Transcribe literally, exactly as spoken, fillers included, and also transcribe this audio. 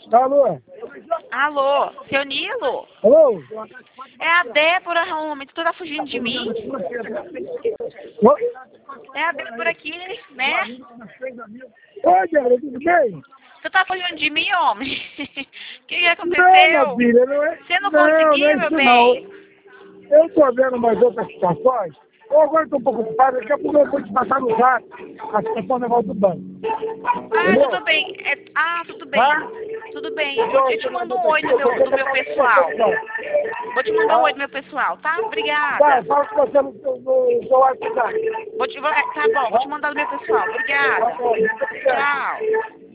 Alô? Alô, seu Nilo? Alô? É a Débora, homem. Tu tá fugindo de mim? Oi? É a Débora aqui, né? Oi, Débora, tudo bem? Tu tá fugindo de mim, homem? O que, que Não, minha aconteceu? filha, não é... Você não Não, não conseguiu, é meu isso não. bem? Eu tô vendo umas outras situações. Eu agora estou um pouco ocupado, daqui a pouco eu vou te passar no zap a situação do negócio do banco. Ah, Entendeu? tudo bem. É- Ah, tudo bem. Tá? Tudo bem. Eu, eu te mando um oi do meu, do meu pessoal. Vou te mandar um oi do meu pessoal, tá? Tá, Obrigada. fala com você no seu no seu WhatsApp. Vou te, vou- é, tá bom, vou te mandar do meu pessoal. Tá Obrigada. bom. Tchau.